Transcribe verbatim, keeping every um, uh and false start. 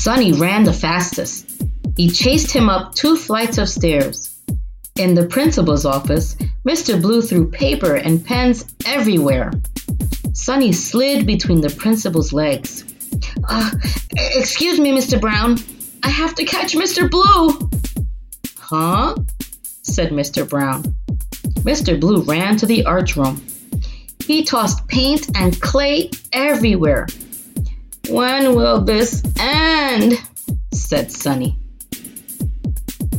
Sonny ran the fastest. He chased him up two flights of stairs. In the principal's office, Mister Blue threw paper and pens everywhere. Sonny slid between the principal's legs. Uh, excuse me, Mister Brown. I have to catch Mister Blue. Huh? Said Mister Brown. Mister Blue ran to the arch room. He tossed paint and clay everywhere. When will this end? Said Sonny.